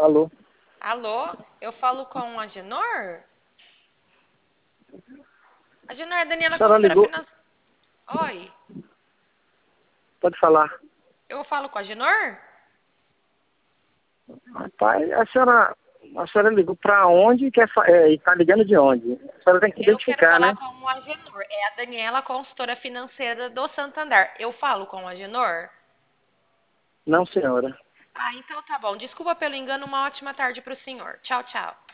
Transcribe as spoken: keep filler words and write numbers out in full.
Alô? Alô, eu falo com a Agenor? Agenor, é A Daniela, senhora consultora ligou? financeira. Oi, Pode falar. eu falo com a Agenor? Rapaz, a senhora, a senhora ligou para onde quer fa- é, e está ligando de onde? A senhora tem que Eu quero identificar, falar né? com o Agenor. É a Daniela, consultora financeira do Santander. Eu falo com o Agenor? Não, senhora. Ah, então tá bom. Desculpa pelo engano. Uma ótima tarde para o senhor. Tchau, tchau.